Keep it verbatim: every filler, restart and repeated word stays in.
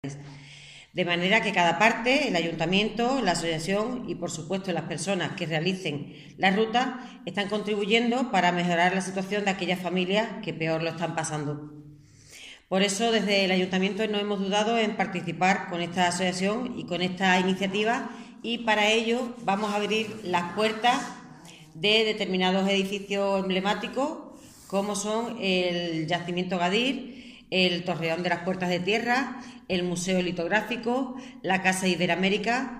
De manera que cada parte, el ayuntamiento, la asociación y, por supuesto, las personas que realicen la ruta están contribuyendo para mejorar la situación de aquellas familias que peor lo están pasando. Por eso, desde el ayuntamiento no hemos dudado en participar con esta asociación y con esta iniciativa, y para ello vamos a abrir las puertas de determinados edificios emblemáticos, como son el Yacimiento Gadir, el Torreón de las Puertas de Tierra, el Museo Litográfico, la Casa Iberoamérica